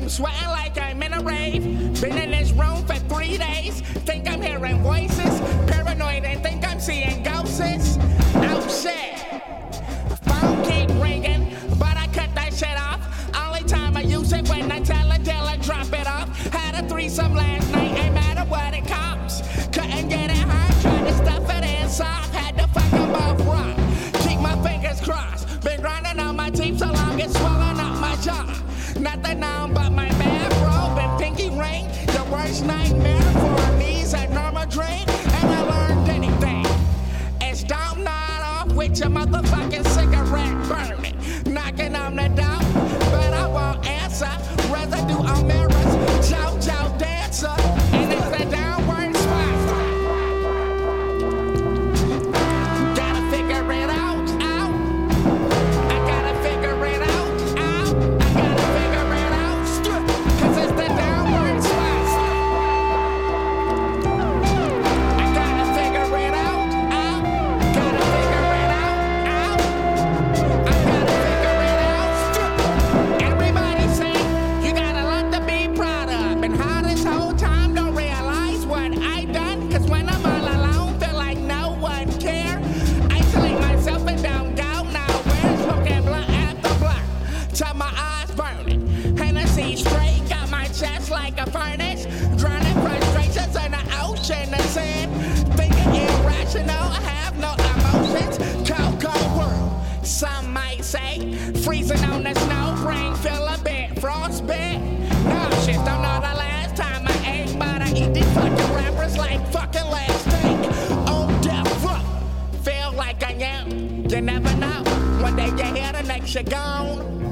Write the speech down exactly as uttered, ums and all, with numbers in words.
I'm sweating like I'm in a rave. Been in this room for three days. Think I'm hearing voices. Paranoid and think I'm seeing ghosts. Oh shit. Phone keep ringing, but I cut that shit off. Only time I use it when I tell a dealer drop it off. Had a threesome last night, ain't matter what it costs. Couldn't get it hard, tried to stuff it in soft. Had to fuck them both wrong. Keep my fingers crossed. Been grinding on my teeth so long it's swelling up my jaw. Nothing on but my bathrobe and pinky ring. The worst nightmare for me is a normal dream. And I learned anything. It's don't nod off with your motherfucking cigarette burning. Knocking on the door, but I won't answer. Residue on mirrors, JoJo dancer. And it's the downward spiral. Gotta figure it out, out. I gotta figure it out, out. I gotta figure it out, cause it's the downward spiral. I gotta figure it out, out. Gotta figure it out, out. I gotta figure it out. Everybody say you got a lot to be proud of. Been hard this whole time, don't realize what I done. Cause when I'm all alone, feel like no one care. Isolate myself and don't go nowhere. Smoking blunt after blunt till my eyes burning. Hennessy straight, got my chest like a furnace. Drowning frustrations in the ocean of sin. Thinking irrational, I have no emotions. Cold, cold world, some might say. Freezing on the snow, brain feel a bit frostbit. Nauseous, don't know the last time I ate, but I eat these fucking rappers like fucking last steak. On death row, feel like I am. You never know, one day you're here, the next you're gone.